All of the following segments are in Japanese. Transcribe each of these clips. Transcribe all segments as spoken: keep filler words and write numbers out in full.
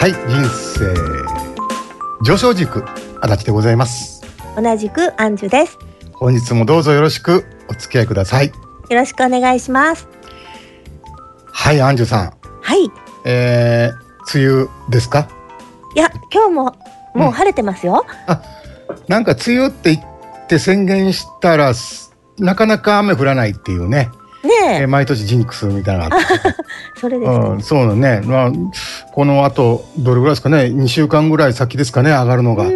はい、人生上昇軸足立でございます。 同じくアンジュです。 本日もどうぞよろしくお付き合いください。 よろしくお願いします。 はい、アンジュさん。 はい。 えー、梅雨ですか？ いや、今日ももう晴れてますよ。 うん、あ、なんか梅雨って言って宣言したらなかなか雨降らないっていうね。 ねえ、 えー、毎年ジンクスみたいなのがあってそれですね、 うん、そうだね、まあ、このあとどれぐらいですかね、にしゅうかんぐらい先ですかね、上がるのが。うん、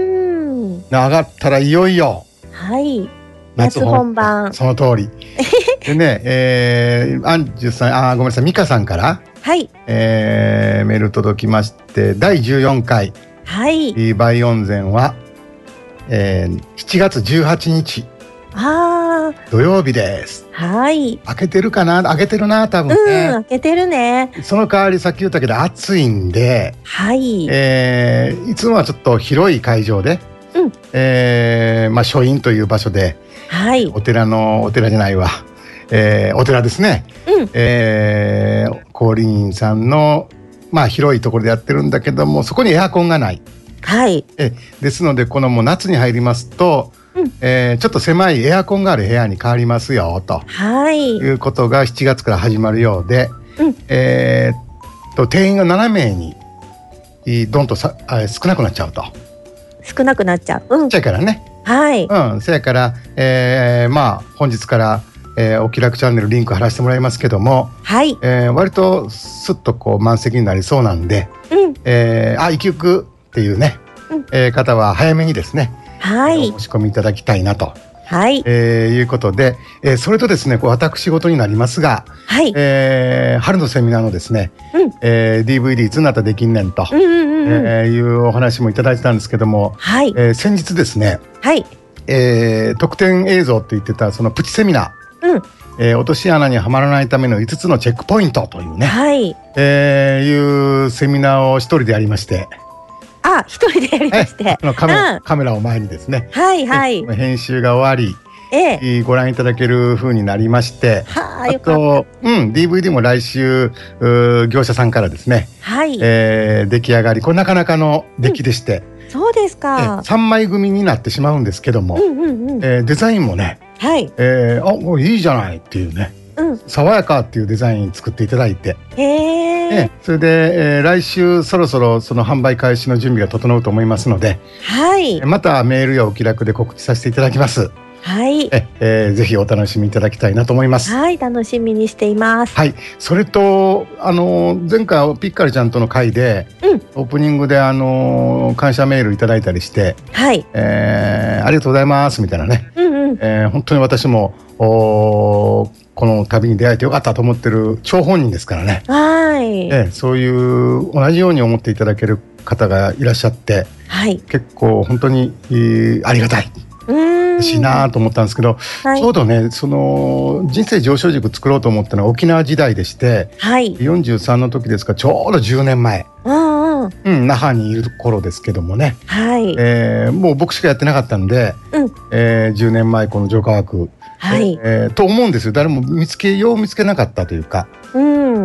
上がったらいよいよ、 はい、夏本番。 その通りでね、えー、アンジュさん、あ、ごめんなさい、ミカさんから、 はい、 えー、メール届きまして、だいじゅうよんかい、 はい、 バイオンゼンは、えー、しちがつじゅうはちにち、 あ土曜日です。 はい。 開けてるかな、開けてるな、多分ね。 うん、開けてるね。 その代わりさっき言ったけど暑いんで、 はい。 えー、いつもはちょっと広い会場で、 うん、 えー、まあ書院という場所で、 はい。 お寺のお寺じゃないわ、えー、お寺ですね。うん、えー、光林院さんのまあ広いところでやってるんだけども、そこにエアコンがない。 はい。 えですのでこのもう夏に入りますと。うん、えー、ちょっと狭いエアコンがある部屋に変わりますよと、はい、いうことがしちがつから始まるようで、うん、えー、と定員がななめいにどんとさ少なくなっちゃうと。 少なくなっちゃう。うん、 ちっちゃいからね。はい。うん。そやから、えー、まあ本日から、えー、お気楽チャンネルリンク貼らせてもらいますけども、はい。えー、割とスッとこう満席になりそうなんで、うん、えー、あ、行き行くっていうね、うん、えー、方は早めにですね。はい、お申し込みいただきたいなと、はい、えー、いうことで、えー、それとですね、こう私事になりますが、はい、えー、春のセミナーのですね、うん、えー、ディーブイディー いつになったらできんねんと、うんうんうん、えー、いうお話もいただいてたんですけども、はい、えー、先日ですね、はい、えー、特典映像って言ってたそのプチセミナー、うん、えー、落とし穴にはまらないためのいつつのチェックポイントというね、はい、えー、いうセミナーを一人でやりまして、 あ、一人でやりまして、 あのカメラ、うん、カメラを前にですね、はいはい、編集が終わり、ええ、ご覧いただける風になりまして、はあ、あと、うん、ディーブイディー も来週業者さんからですね、はい、えー、出来上がり、これなかなかの出来でして、 うん、そうですか、 さんまい組になってしまうんですけども、うんうんうん、えー、デザインもね、はい、えー、あ、もういいじゃないっていうね、うん、爽やかっていうデザイン作っていただいて、へえ、それで、えー、来週そろそろその販売開始の準備が整うと思いますので、はい、またメールやお気楽で告知させていただきます。はい、え、えー、ぜひお楽しみいただきたいなと思います。 はい、楽しみにしています。 はい、それとあの前回ピッカルちゃんとの会で、うん、オープニングであの感謝メールいただいたりして、はい、えー、ありがとうございますみたいなね、うんうん、えー、本当に私もおこの旅に出会えてよかったと思ってる張本人ですからね。はい、えー、そういう同じように思っていただける方がいらっしゃって、はい、結構本当に、えー、ありがたい。嬉しいなと思ったんですけど、はい、ちょうどね、その人生上昇軸作ろうと思ったのは沖縄時代でして、はい、よんじゅうさんの時ですから、ちょうどじゅうねんまえ、うんうんうん、那覇にいる頃ですけどもね、はい、えー、もう僕しかやってなかったんで、うん、えー、じゅうねんまえこの浄化学、はい、えー、と思うんですよ。誰も見つけよう見つけなかったというか、うん、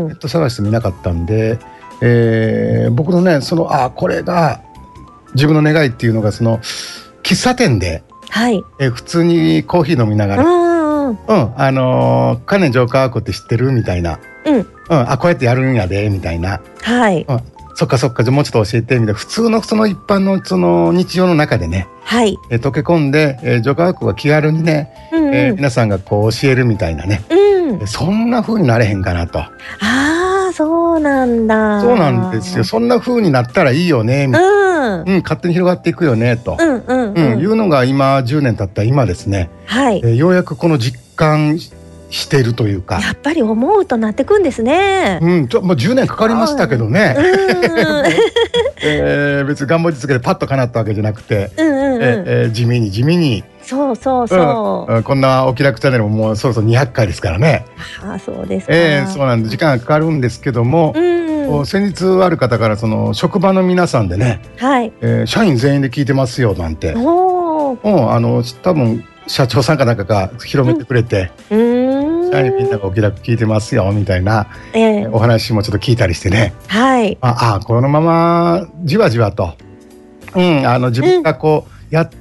ネット探してみなかったんで、えー、僕のね、そのあこれが自分の願いっていうのが、その喫茶店で、はい、え普通にコーヒー飲みながら、うんうん、あのー、カネ浄化学って知ってるみたいな、うんうん、あこうやってやるんやでみたいな、はい、うん、そっかそっか、じゃもうちょっと教えてみたいな、普通のその一般のその日常の中でね、はい、え溶け込んで、え浄化学が気軽にね、うんうん、えー、皆さんがこう教えるみたいなね、うん、そんな風になれへんかなと。 あ、そうなんだ。 そうなんですよ。そんな風になったらいいよねみたいな、うんうん、勝手に広がっていくよねと、うんうんうんうん、いうのが今じゅうねん経った今ですね、はい、えー、ようやくこの実感しているというか、 やっぱり思うとなってくんですね。 うん、ちょ、まあ、じゅうねんかかりましたけどね、えー、別に願望実現でパッと叶ったわけじゃなくて、うんうんうん、えー、地味に地味に、 そうそうそう、 うん、こんなお気楽チャンネルももうそろそろにひゃっかいですからね。 ああ、そうですか。 えー、そうなんで時間がかかるんですけども、うん、先日ある方からその職場の皆さんでね、はい、えー、社員全員で聞いてますよなんて、お、うん、あの多分社長さんかなんかが広めてくれて、うん、 社員みんながお気楽聞いてますよみたいな、えー、お話もちょっと聞いたりしてね、 はい、 ああこのままじわじわと、うん、あの自分がこうやって、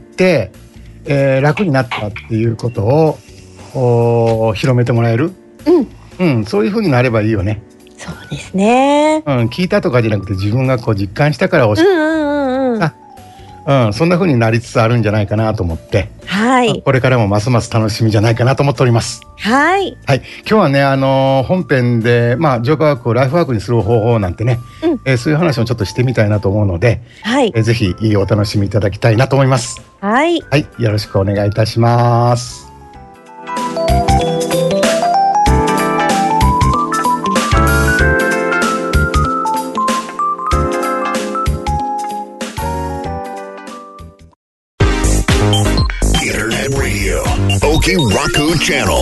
うんえー、楽になったっていうことを広めてもらえる、うんうん、そういう風になればいいよね。 そうですね、 うん、聞いたとかじゃなくて自分がこう実感したから教えて、うんうんうんうん、そんな風になりつつあるんじゃないかなと思って、はい、これからもますます楽しみじゃないかなと思っております。 はい、 はい、今日はね、あのー、本編で、まあ、浄化ワークをライフワークにする方法なんてね、うんえー、そういう話もちょっとしてみたいなと思うので、はいえー、ぜひお楽しみいただきたいなと思います。 はい、 はい、よろしくお願いいたします。 Raku Channel。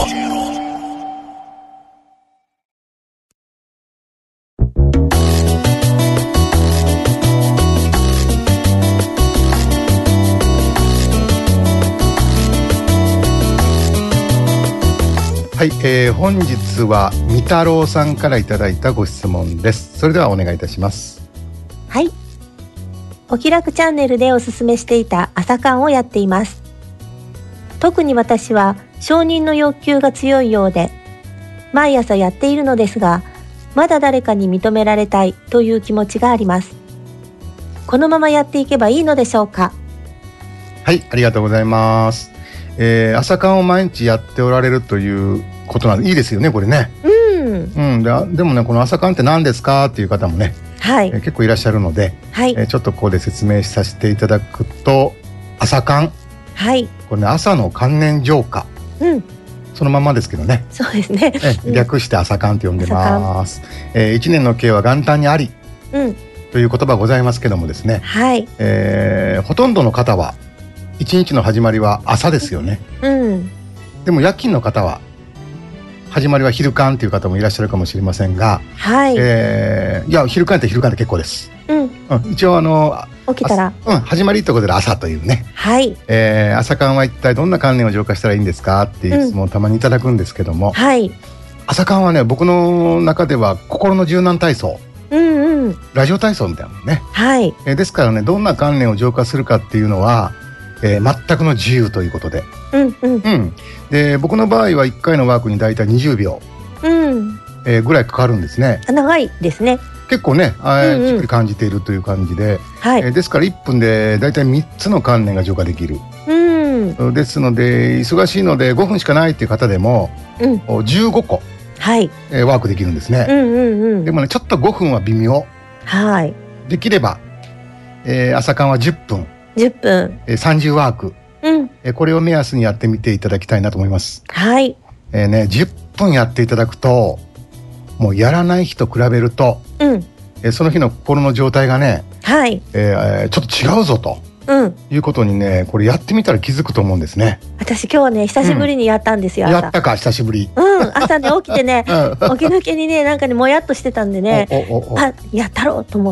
はい、えー、本日はみ太郎さんからいただいたご質問です。それではお願いいたします。 はい、お気楽チャンネルでおすすめしていた朝観をやっています。特に私は承認の欲求が強いようで、毎朝やっているのですが、まだ誰かに認められたいという気持ちがあります。このままやっていけばいいのでしょうか。 はい、ありがとうございます。えー、朝観を毎日やっておられるということなんでいいですよね、これね。うん、うん、で、でもね、この朝観って何ですかっていう方もね、はいえー、結構いらっしゃるので、はいえー、ちょっとここで説明させていただくと、朝観はい、これね、朝の観念浄化、うん、そのままですけどね。 そうですね。 え略して朝観と呼んでます。えー、一年の計は元旦にあり、うん、という言葉ございますけどもですね。はい。えー、ほとんどの方は一日の始まりは朝ですよね。うん。でも夜勤の方は始まりは昼間という方もいらっしゃるかもしれませんが、はい。えー、いや昼間って昼間で結構です。うん。うん、一応あの。 起きたら、 うん、始まりということで朝というね、はいえー、朝観は一体どんな観念を浄化したらいいんですかっていう質問をたまにいただくんですけども、うんはい、朝観はね僕の中では心の柔軟体操、うんうん、ラジオ体操みたいなもんね、はいえー、ですからねどんな観念を浄化するかっていうのは、えー、全くの自由ということで、うんうんうん、で僕の場合はいっかいのワークにだいたいにじゅうびょう、うんえー、ぐらいかかるんですね。 長いですね。 結構ね、あうんうん、じっくり感じているという感じで、はいえー、ですからいっぷんでだいたいみっつの観念が浄化できる、うん、ですので忙しいのでごふんしかないっていう方でも、うん、じゅうごこ、はいえー、ワークできるんですね、うんうんうん、でもねちょっとごふんは微妙、はい、できれば、えー、朝観はじゅっぷんじゅっぷん、 えー、さんじゅうワーク、うんえー、これを目安にやってみていただきたいなと思います。はい、えーね、じゅっぷんやっていただくともうやらない日と比べると、うんえー、その日の心の状態がね、はいえー、ちょっと違うぞと、うん、いうことにねこれやってみたら気づくと思うんですね。 私今日はね久しぶりにやったんですよ、 うん、やったか久しぶり、 うん、朝ね起きてね起き抜けにねなんかねもやっとしてたんでねおおおおあやったろうと思って、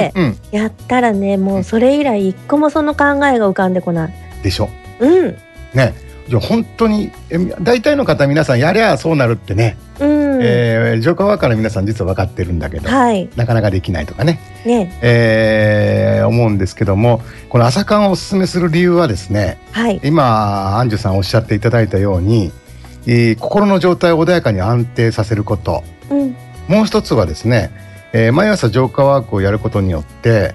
うんうん、やったらねもうそれ以来一個もその考えが浮かんでこないでしょ。うんねじゃあ本当に大体の方皆さんやりゃそうなるってね、うんえー、浄化ワーカーの皆さん実は分かってるんだけど、はい、なかなかできないとかね、ねえー、思うんですけどもこの朝観をおすすめする理由はですね、はい、今アンジュさんおっしゃっていただいたように、えー、心の状態を穏やかに安定させること、うん、もう一つはですね、えー、毎朝浄化ワークをやることによって、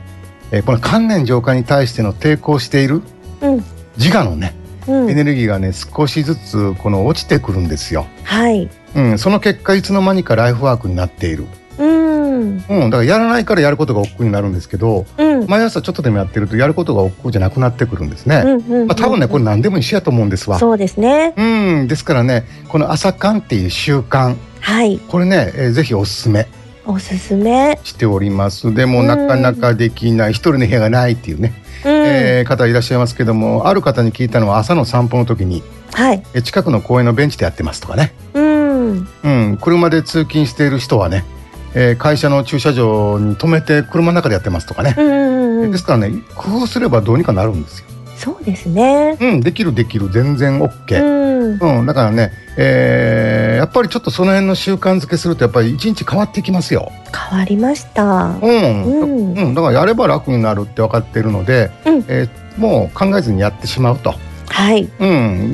えー、この観念浄化に対しての抵抗している、うん、自我のねうん、エネルギーがね少しずつこの落ちてくるんですよ。はい、うん、その結果いつの間にかライフワークになっている。うん、うん、だからやらないからやることが億劫になるんですけど、うん、毎朝ちょっとでもやってるとやることが億劫じゃなくなってくるんですね。まあ多分ねこれ何でも一緒やと思うんですわ。 そうですね。 うん、ですからねこの朝観っていう習慣、はい、これね、えー、ぜひおすすめ。 おすすめしております。でもなかなかできない、一人の部屋がないっていうね、うんえー、方いらっしゃいますけどもある方に聞いたのは朝の散歩の時に、はい、え近くの公園のベンチでやってますとかね、うんうん、車で通勤している人はね、えー、会社の駐車場に止めて車の中でやってますとかね、うんうんうん、ですからね工夫すればどうにかなるんですよ。 そうですね。 うん、できるできる、全然 OK。うん、うん、だからね、えー、やっぱりちょっとその辺の習慣づけするとやっぱり一日変わってきますよ。 変わりました。 うん、うん、うん、だからやれば楽になるって分かってるので、うん、えー、もう考えずにやってしまうと。 はい。 うん、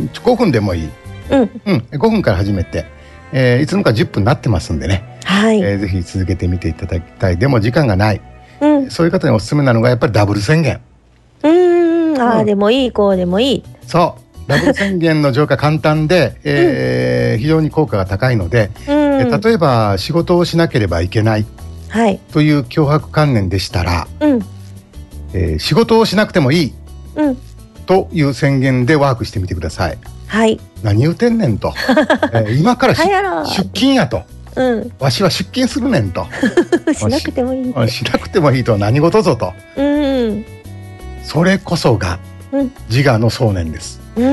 ごふんでもいい。うん、うん、ごふんから始めて、えー、いつの間にかじゅっぷんになってますんでね。はい。えー、ぜひ続けてみていただきたい。でも時間がない。うん、そういう方におすすめなのがやっぱりダブル宣言。 うーん、ああでもいい、こうでもいい。 そうダブル宣言の浄化簡単で、えーうん、非常に効果が高いので、うん、え例えば仕事をしなければいけない、はい、という強迫観念でしたら、うんえー、仕事をしなくてもいい、うん、という宣言でワークしてみてください。はい、何言うてんねんと、えー、今から出勤やと、うん、わしは出勤するねんとしなくてもいいしなくてもいいとは何事ぞと、うんそれこそが自我の想念です。 うん、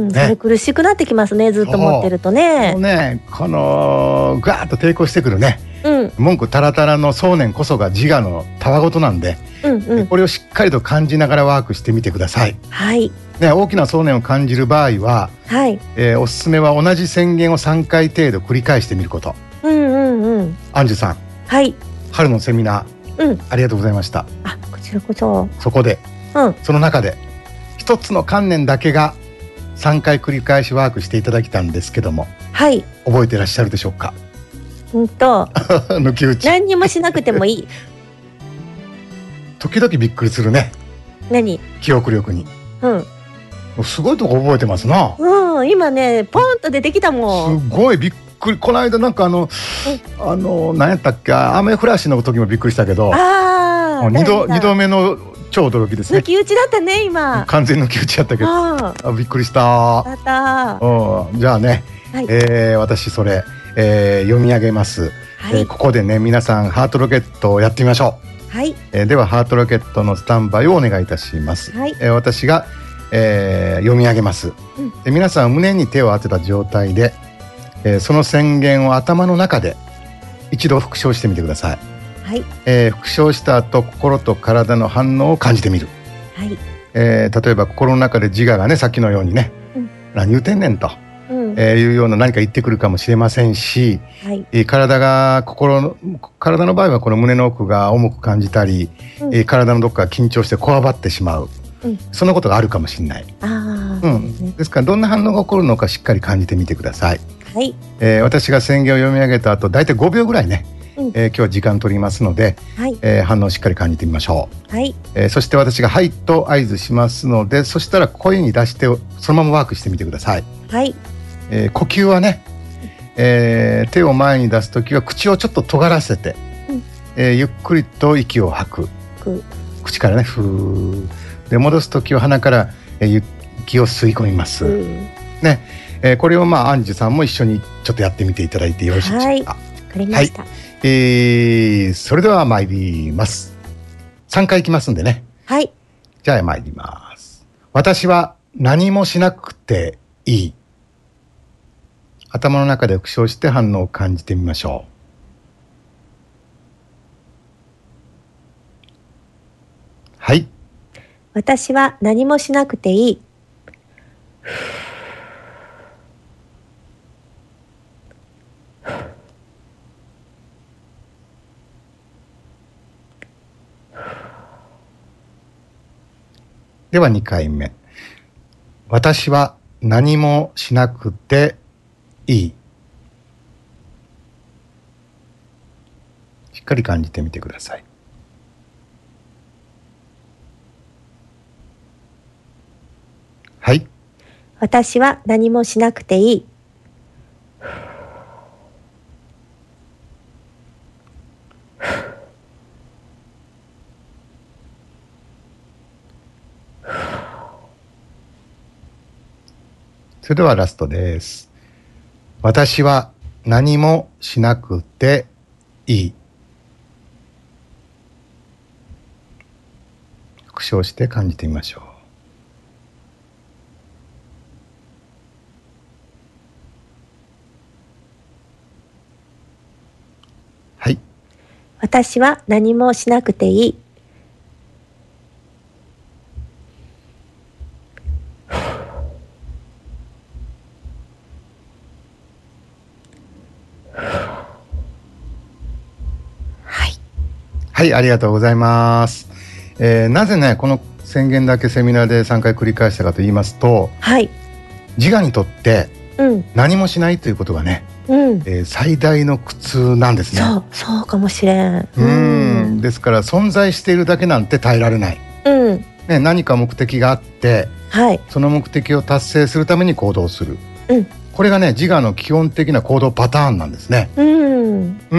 ね、それ苦しくなってきますね、ずっと持ってるとね。 このね、このガーッと抵抗してくるね、うん、文句タラタラの想念こそが自我のたわごとなんで、うんうん、これをしっかりと感じながらワークしてみてください。はい。ね、大きな想念を感じる場合は、はいえー、おすすめは同じ宣言をさんかい程度繰り返してみること。うんうんうん。アンジュさん、はい、春のセミナー、うん、ありがとうございました。 あ、こちらこそ。 そこでうん、その中で一つの観念だけがさんかい繰り返しワークしていただきたんですけども、はい、覚えていらっしゃるでしょうか。 うんと抜き打ち何にもしなくてもいい。 時々びっくりするね。 何？ 記憶力に。うん。すごいとこ覚えてますな。 うん、今ねポンと出てきたもん。すごいびっくり。この間なんかあの、うん、あの何やったっけ、雨降らしの時もびっくりしたけど、ああ、二度二度目の超驚きですね。 抜き打ちだったね今。 完全抜き打ちやったけど、ああびっくりした。 だった。 うん、じゃあね、はい、えー、私それ、えー、読み上げます、はいえー。ここでね皆さんハートロケットをやってみましょう。はい。えー、ではハートロケットのスタンバイをお願いいたします。はい。えー、私が、えー、読み上げます。うん、で皆さんは胸に手を当てた状態で、えー、その宣言を頭の中で一度復唱してみてください。はいえー、復唱した後心と体の反応を感じてみる、はいえー、例えば心の中で自我がねさっきのようにね、うん、何言うてんねんと、うんえー、いうような何か言ってくるかもしれませんし、はいえー、体が心の体の場合はこの胸の奥が重く感じたり、うんえー、体のどっかが緊張してこわばってしまう、うん、そんなことがあるかもしれない。あ、うん、ですね、ですからどんな反応が起こるのかしっかり感じてみてください。はいえー、私が宣言を読み上げた後だいたいごびょうぐらいねうんえー、今日は時間取りますので、はいえー、反応をしっかり感じてみましょう、はいえー、そして私がはいと合図しますので、そしたら声に出してそのままワークしてみてください。はいえー、呼吸はね、えー、手を前に出すときは口をちょっと尖らせて、うんえー、ゆっくりと息を吐く、口からねふーで戻すときは鼻から、えー、息を吸い込みます、うんねえー、これをまあアンジュさんも一緒にちょっとやってみていただいてよろしいでしょうか。はい、わかりました。はいえー、それでは参ります。さんかいいきますんでね。はい。じゃあ参ります。私は何もしなくていい。頭の中で復唱して反応を感じてみましょう。はい。 私は何もしなくていい。 ではにかいめ。私は何もしなくていい。しっかり感じてみてください。はい。 私は何もしなくていい。 それではラストです。私は何もしなくていい。復唱して感じてみましょう。はい。 私は何もしなくていい。 はい、ありがとうございます。えー、なぜねこの宣言だけセミナーでさんかい繰り返したかと言いますと、 はい、 自我にとって何もしないということがね、うんえー、最大の苦痛なんですね。 そうそうかもしれん。 うん、ですから存在しているだけなんて耐えられない、うんね、何か目的があって、はい、その目的を達成するために行動する、うん、これがね自我の基本的な行動パターンなんですね。うん、うん、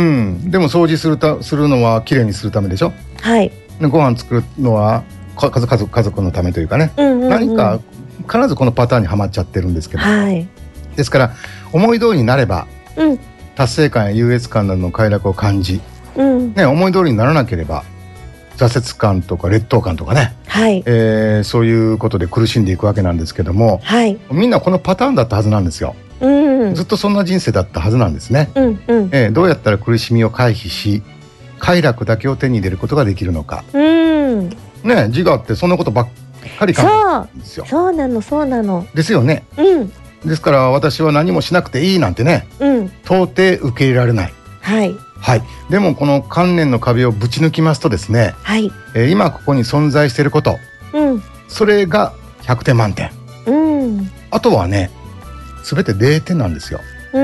でも掃除するたするのはきれいにするためでしょ。はい、ご飯作るのは家族家族家族のためというかね、うんうんうん、何か必ずこのパターンにはまっちゃってるんですけど、はい、ですから思い通りになれば、うん、達成感や優越感などの快楽を感じ、うんね、思い通りにならなければ挫折感とか劣等感とかね、はいえー、そういうことで苦しんでいくわけなんですけども、はい、みんなこのパターンだったはずなんですよ、うん、ずっとそんな人生だったはずなんですね、うんうんえー、どうやったら苦しみを回避し快楽だけを手に入れることができるのか、うんね、自我ってそんなことばっかり考えてるんですよ。 そう、そうなのそうなのですよね、うん、ですから私は何もしなくていいなんてね、うん、到底受け入れられない、はいはい、でもこの観念の壁をぶち抜きますとですね、はいえー、今ここに存在していること、うん、それがひゃくてん満点、うん、あとはね全てれいてんなんですよ、うん、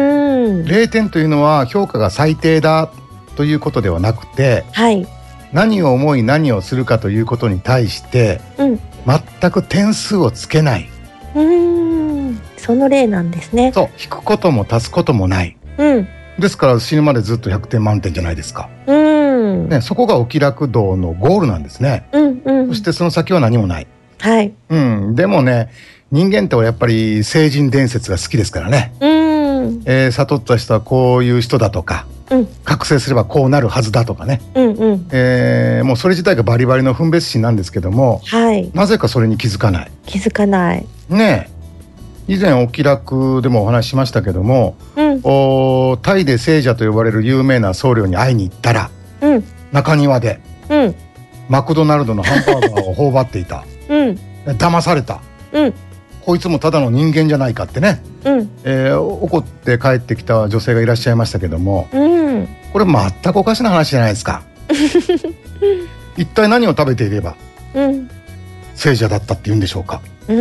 れいてんというのは評価が最低だということではなくて、はい、何を思い何をするかということに対して、うん、全く点数をつけない、 うーんその例なんですね。 そう引くことも足すこともない、うん、ですから死ぬまでずっとひゃくてん満点じゃないですか、うんね、そこがお気楽道のゴールなんですね、うんうん、そしてその先は何もない、はいうん、でもね人間ってはやっぱり聖人伝説が好きですからね、うんえー、悟った人はこういう人だとか、うん、覚醒すればこうなるはずだとかね、うんうんえー、もうそれ自体がバリバリの分別心なんですけども、はい、なぜかそれに気づかない気づかないねえ以前お気楽でもお話ししましたけども、うん、おタイで聖者と呼ばれる有名な僧侶に会いに行ったら、うん、中庭で、うん、マクドナルドのハンバーガーを頬張っていた、うん、騙された、うん、こいつもただの人間じゃないかってね、うんえー、怒って帰ってきた女性がいらっしゃいましたけども、うん、これ全くおかしな話じゃないですか一体何を食べていれば、うん、聖者だったって言うんでしょうか、うん、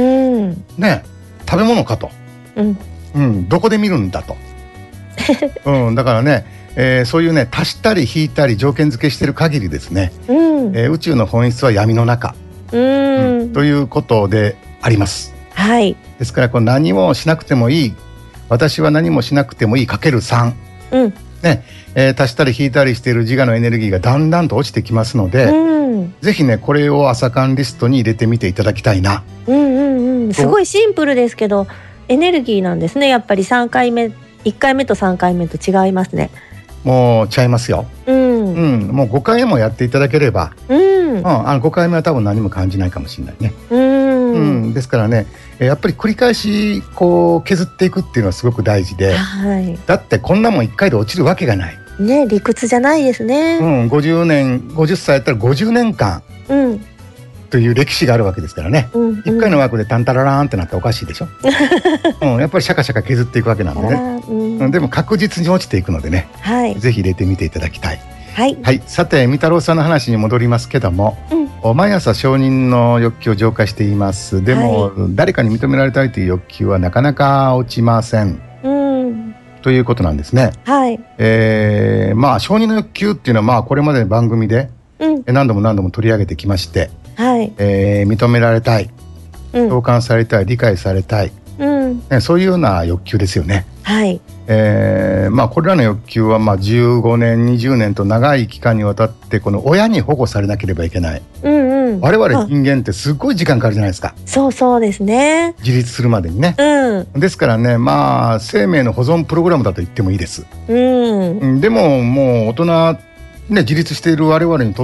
ね食べ物かと、うんうん、どこで見るんだと、うん、だからね、えー、そういうね足したり引いたり条件付けしてる限りですね、うんえー、宇宙の本質は闇の中、うんうん、ということであります、はい、ですからこう何もしなくてもいい私は何もしなくてもいいかけるさん、うんねえー、足したり引いたりしている自我のエネルギーがだんだんと落ちてきますので、うん、ぜひねこれを朝刊リストに入れてみていただきたいな、うんうんうん、すごいシンプルですけどエネルギーなんですね。やっぱりさんかいめいっかいめとさんかいめと違いますね。 もうちゃいますよ、うんうん、もうごかいもやっていただければ、うんうん、あのごかいめは多分何も感じないかもしれないね、うんうん、ですからねやっぱり繰り返しこう削っていくっていうのはすごく大事で、はい、だってこんなもんいっかいで落ちるわけがないね、理屈じゃないですね、 うん、ごじゅうねんごじゅっさいやったらごじゅうねんかん、うん、という歴史があるわけですからね、うんうん、いっかいの枠でタンタララーンってなったらおかしいでしょ、うん、やっぱりシャカシャカ削っていくわけなんでね、うん、でも確実に落ちていくのでね、はい、ぜひ入れてみていただきたい、はいはい、さて三太郎さんの話に戻りますけども、うん、毎朝承認の欲求を浄化しています。でも、はい、誰かに認められたいという欲求はなかなか落ちません、うんということなんですね、はいえー、まあ承認の欲求っていうのはまあこれまでの番組で何度も何度も取り上げてきまして、はいえー、認められたい、共感されたい、理解されたい、うんね、そういうような欲求ですよね、はいえーまあ、これらの欲求はまあじゅうごねんにじゅうねんと長い期間にわたってこの親に保護されなければいけない、うんうん、我々人間ってすごい時間かかるじゃないですか。 そうそうですね、 自立するまでにね、うん、ですからねまあ生命の保存プログラムだと言ってもいいです、うん、でももう大人、ね、自立している我々にとって、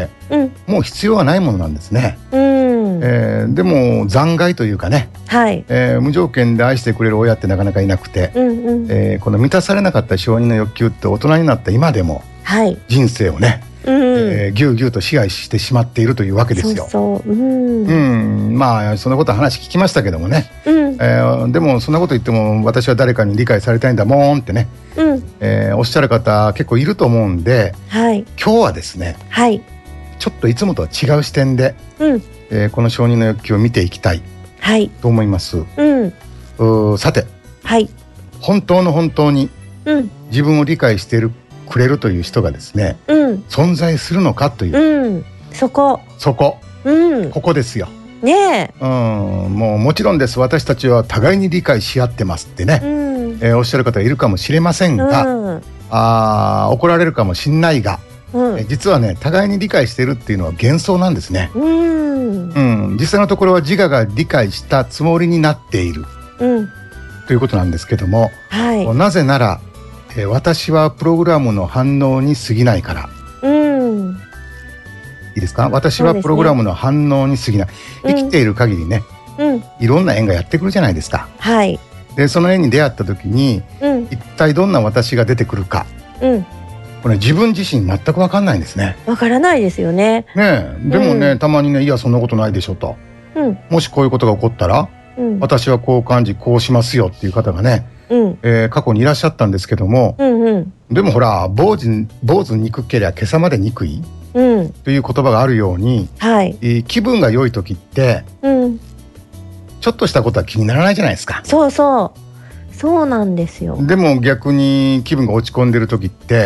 うん、もう必要はないものなんですね、うんえー、でも残骸というかね、はいえー、無条件で愛してくれる親ってなかなかいなくて、うんうんえー、この満たされなかった承認の欲求って大人になった今でも、はい、人生をね、うんえー、ぎゅうぎゅうと支配してしまっているというわけですよ。そうそう、うんうん、まあそのことは話聞きましたけどもね、うんえー、でもそんなこと言っても私は誰かに理解されたいんだもんってね、うんえー、おっしゃる方結構いると思うんで、はい、今日はですね、はい、ちょっといつもとは違う視点で、うんえー、この承認の欲求を見ていきたいと思います、うん、さて、はい、本当の本当に自分を理解しているくれるという人がですね、うん、存在するのかという、うん、 そこそこ、うん、ここですよねえ、 うん、もうもちろんです。私たちは互いに理解し合ってますってね、うんえー、おっしゃる方いるかもしれませんが、うん、あ怒られるかもしんないが、うんえ実はね互いに理解してるっていうのは幻想なんですね、うんうん、実際のところは自我が理解したつもりになっている、うん、ということなんですけども、はい、なぜなら、えー、私はプログラムの反応に過ぎないから、うんいいですか。私はプログラムの反応に過ぎない、生きている限りね、うん、いろんな縁がやってくるじゃないですか、はい、でその縁に出会った時に、うん、一体どんな私が出てくるか、うん、これ自分自身全く分かんないんですね。 分からないですよね。 ねでもね、うん、たまにねいやそんなことないでしょと、うん、もしこういうことが起こったら、うん、私はこう感じこうしますよっていう方がね、うんえー、過去にいらっしゃったんですけども、うんうん、でもほら坊主坊主憎けりゃ今朝まで憎いうん、という言葉があるように、はいえー、気分が良い時って、うん、ちょっとしたことは気にならないじゃないですか。 そうそうそうなんですよ。 でも逆に気分が落ち込んでる時って、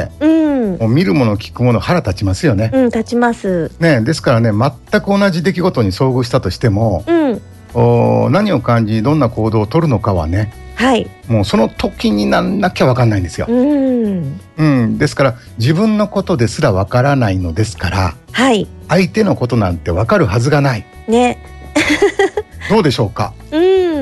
うん、もう見るもの聞くもの腹立ちますよね。 うん立ちます、 ね、ですからね全く同じ出来事に遭遇したとしても、うん、お何を感じどんな行動を取るのかはね、はい、もうその時になんなきゃ分かんないんですよ、うんうん、ですから自分のことですら分からないのですから、はい、相手のことなんて分かるはずがないねどうでしょうか、うん、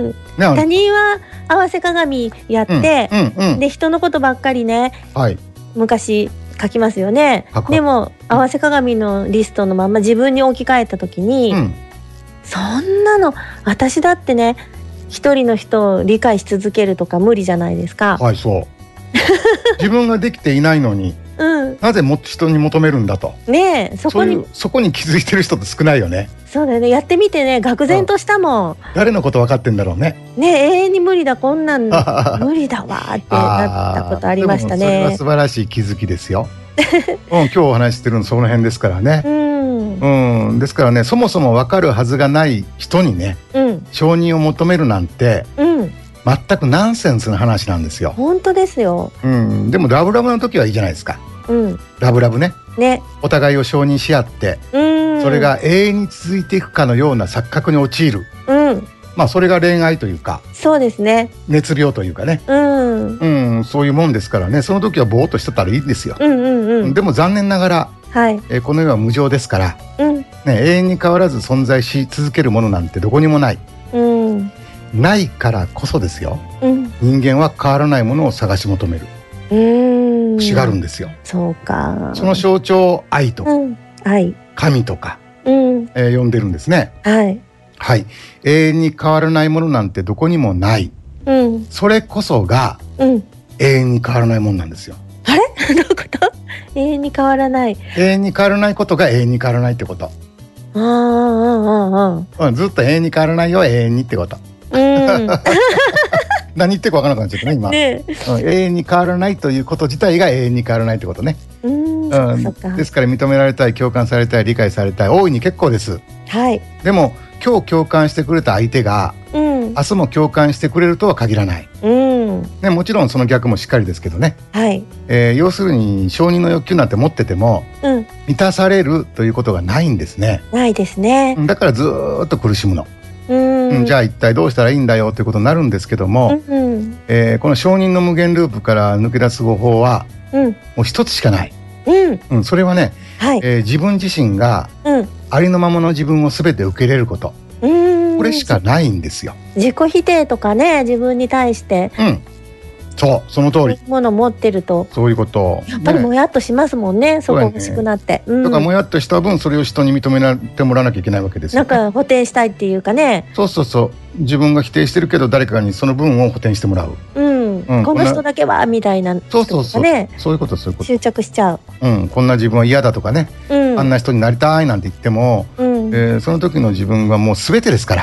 ね、他人は合わせ鏡やって、うんうんうん、で人のことばっかりね、はい、昔書きますよね。でも合わせ鏡のリストのまま自分に置き換えた時に、うん、そんなの私だってね一人の人を理解し続けるとか無理じゃないですか。 はいそう自分ができていないのに、うん、なぜもっと人に求めるんだとねえそこにそういうそこに気づいてる人って少ないよね。 そうだよね。やってみてね愕然としたもん、うん、 誰のこと分かってんだろうね。 ねえ永遠に無理だこんなん無理だわってなったことありましたね。 でもそれは素晴らしい気づきですよ、うん、今日お話ししてるのその辺ですからね、うんうん、ですからねそもそも分かるはずがない人にね、うん、承認を求めるなんて、うん、全くナンセンスな話なんですよ。 本当ですよ、 うん、でもラブラブの時はいいじゃないですか、うん、ラブラブ ね, ねお互いを承認し合って、うん、それが永遠に続いていくかのような錯覚に陥る、うん、まあそれが恋愛というかそうですね熱病というかね、うんうん、そういうもんですからねその時はぼーっとしてたらいいんですよ、うんうんうん、でも残念ながら、はいえー、この世は無常ですから、うんね、永遠に変わらず存在し続けるものなんてどこにもない、うん、ないからこそですよ、うん、人間は変わらないものを探し求める、うーん欲しがるんですよ。 そうかその象徴愛とか、うん、愛神とか、うんえー、呼んでるんですね。はいはい、永遠に変わらないものなんてどこにもない、うん、それこそが、うん、永遠に変わらないものなんですよ。 あれどういうこと永遠に変わらない永遠に変わらないことが永遠に変わらないってこと。ああああずっと永遠に変わらないよ永遠にってこと、うん何言ってるか分からなくなっちゃったね今ね、うん、永遠に変わらないということ自体が永遠に変わらないってことね。うん、うん、そっか。ですから認められたい共感されたい理解されたい大いに結構です、はい、でも今日共感してくれた相手が、うん、明日も共感してくれるとは限らない、うんね、もちろんその逆もしっかりですけどね、はいえー、要するに承認の欲求なんて持ってても、うん、満たされるということがないんですね。 ないですね。 だからずーっと苦しむの。うんうん、じゃあ一体どうしたらいいんだよということになるんですけども、うんうんえー、この承認の無限ループから抜け出す方法は、うん、もう一つしかない、うんうん、それはね、はいえー、自分自身が、うん、ありのままの自分を全て受け入れること、うん、これしかないんですよ。 自己否定とかね自分に対して、うん、 そうその通り。そういうもの持ってるとそういうことやっぱりもやっとしますもんね、そこ欲しくなって、 うん、だからもやっとした分それを人に認めてもらわなきゃいけないわけですよ、ね、 なんか補填したいっていうかね。 そうそうそう自分が否定してるけど誰かにその分を補填してもらう、うんうん、この人だけはみたいな、ね、 そうそうそうそういうことそういうこと執着しちゃう、 うん、こんな自分は嫌だとかね、うん、あんな人になりたいなんて言っても、うんえー、その時の自分がもう全てですから、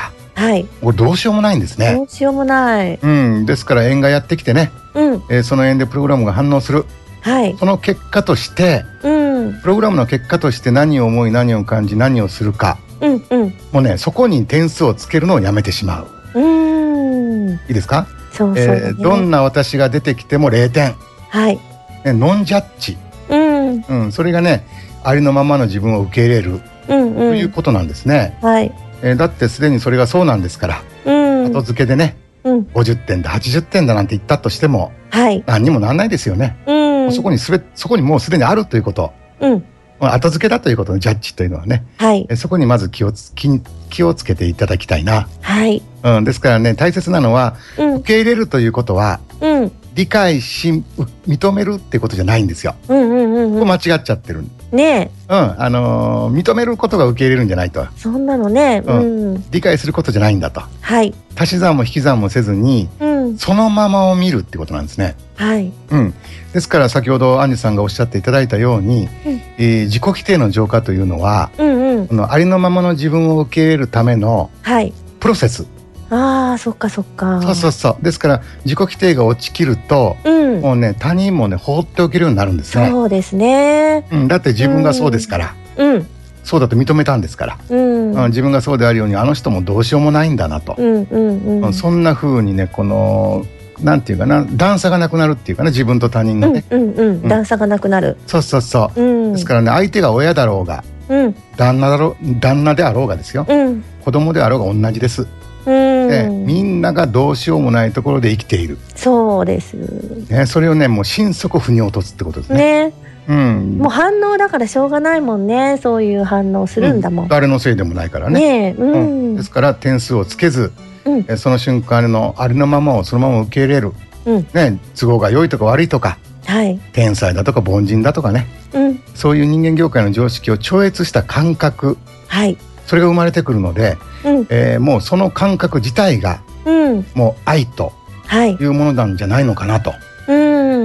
はい、 これどうしようもないんですね。 どうしようもない、 うん、ですから縁がやってきてね、うん、えー、その縁でプログラムが反応する、はい、その結果として、うん、プログラムの結果として何を思い何を感じ何をするか、うんうん、もうねそこに点数をつけるのをやめてしまう。うーん、いいですか。そうそう、ね、えー、どんな私が出てきてもれいてん、はい、ね、ノンジャッジ、うんうん、それがねありのままの自分を受け入れる、うんうん、ということなんですね。はい、えー、だってすでにそれがそうなんですから、うん、後付けでね、うん、ごじゅってんだはちじゅってんだなんて言ったとしても、はい、何にもならないですよね。うん、そこにすべそこにもうすでにあるということ、うん、後付けだということのジャッジというのはね、はい、えー、そこにまず気をつ気気をつけていただきたいな。はい、うん、ですからね大切なのは、うん、受け入れるということは、うん、理解し認めるっていうことじゃないんですよ。うんうんうんうん、ここ間違っちゃってるねえ、うん、あのー、認めることが受け入れるんじゃないと。そんなのね、うんうん、理解することじゃないんだと。はい、足し算も引き算もせずに、うん、そのままを見るってことなんですね。はい、うん、ですから先ほどアンジさんがおっしゃっていただいたように、うん、えー、自己規定の浄化というのは、うんうん、このありのままの自分を受け入れるためのプロセス、はい、あーそっかそっか。そうそうそう。ですから自己規定が落ちきると、うん、もうね他人もね放っておけるようになるんですね。そうですね、うん、だって自分がそうですから、うん、そうだと認めたんですから、うんうん、自分がそうであるようにあの人もどうしようもないんだなと、うんうんうん、そんな風にねこのなんていうかな段差がなくなるっていうかな自分と他人のね、うんうんうん、段差がなくなる。そうそうそう、うん、ですからね相手が親だろうが、うん、旦那だろ旦那であろうがですよ、うん、子供であろうが同じです。ね、みんながどうしようもないところで生きている。そうです、ね、それをねもう心底腑に落とすってことですね。ね、うん、もう反応だからしょうがないもんね。そういう反応するんだもん、うん、誰のせいでもないからね。ね、うんうん、ですから点数をつけず、うん、その瞬間のありのままをそのまま受け入れる、うんね、都合が良いとか悪いとか、はい、天才だとか凡人だとかね、うん、そういう人間業界の常識を超越した感覚、はい、それが生まれてくるので、うんえー、もうその感覚自体が、うん、もう愛というものなんじゃないのかなと、うん、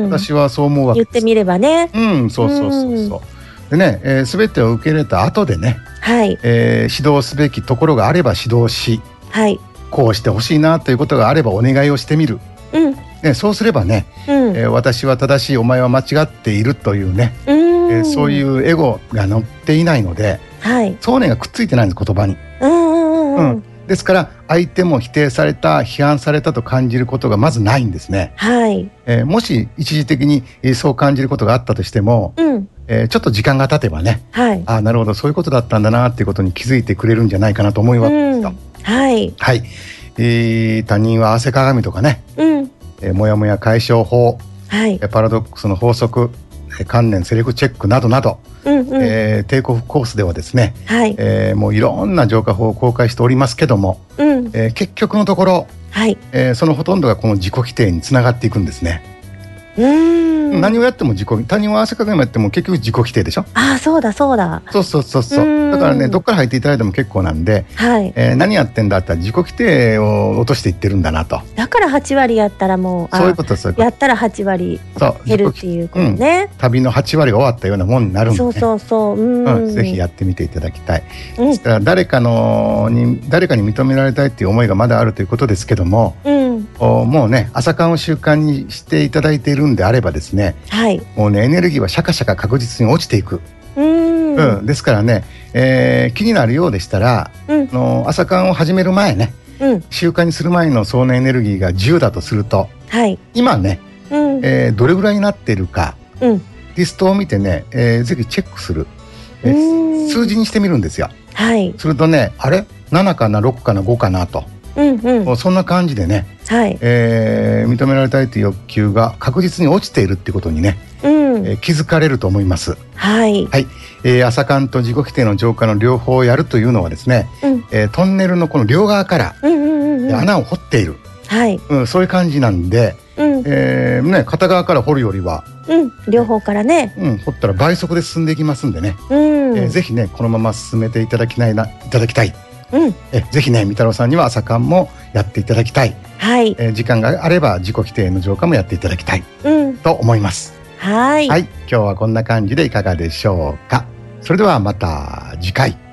私はそう思うわけです。言ってみればね、うん、そうそうそうそう、うん、でね、えー、全てを受け入れた後でね、はいえー、指導すべきところがあれば指導し、はい、こうしてほしいなということがあればお願いをしてみる、うんね、そうすればね、うんえー、私は正しいお前は間違っているというね、うんえー、そういうエゴが乗っていないので、はい、想念がくっついてないんです言葉に。うんうんうんうん、ですから相手も否定された批判されたと感じることがまずないんですね。はいえー、もし一時的にそう感じることがあったとしても、うんえー、ちょっと時間が経てばね、はい、あなるほどそういうことだったんだなっていうことに気づいてくれるんじゃないかなと思いますよ。うん、はい、はいえー、他人は汗鏡とかね、うんえー、もやもや解消法、はい、パラドックスの法則、観念セルフチェックなどなど、うんうんえー、テイクオフコースではですね、はいえー、もういろんな浄化法を公開しておりますけども、うんえー、結局のところ、はいえー、そのほとんどがこの自己規定につながっていくんですね。うーん何をやっても自己他人は汗鏡やっても結局自己規定でしょ。ああそうだそうだそうそうそうそうだからねどっから入っていただいても結構なんで、はいえー、何やってんだったら自己規定を落としていってるんだなと。だからはち割やったらもうそういうことそういうことやったらはち割減るっていうことね、うん、旅のはち割が終わったようなもんになるんで、ね、そうそうそううん、うん、ぜひやってみていただきたい、うん、ですから誰かのに誰かに認められたいっていう思いがまだあるということですけども、うんもうね朝刊を習慣にしていただいているんであればですね、はい、もうねエネルギーはシャカシャカ確実に落ちていくうん、うん、ですからね、えー、気になるようでしたら、うん、の朝刊を始める前ね、うん、習慣にする前の総念エネルギーがじゅうだとすると、はい、今ね、うんえー、どれぐらいになっているか、うん、リストを見てね、えー、ぜひチェックする、えー、数字にしてみるんですよ、はい、するとねあれななかなろくかなごかなとうんうん、そんな感じでね、はいえー、認められたいという欲求が確実に落ちているっていうことにね、うんえー、気づかれると思います。はい、はいえー、朝刊と自己規定の浄化の両方をやるというのはですね、うんえー、トンネルのこの両側から、うんうんうん、穴を掘っている、はいうん、そういう感じなんで、うんえーね、片側から掘るよりは、うん、両方からね、うん、掘ったら倍速で進んでいきますんでね、うんえー、ぜひねこのまま進めていただきないないただきたい。うん、えぜひねみたろうさんには朝刊もやっていただきたい、はいえー、時間があれば自己規定の浄化もやっていただきたい、うん、と思います。はい、はい、今日はこんな感じでいかがでしょうか。それではまた次回。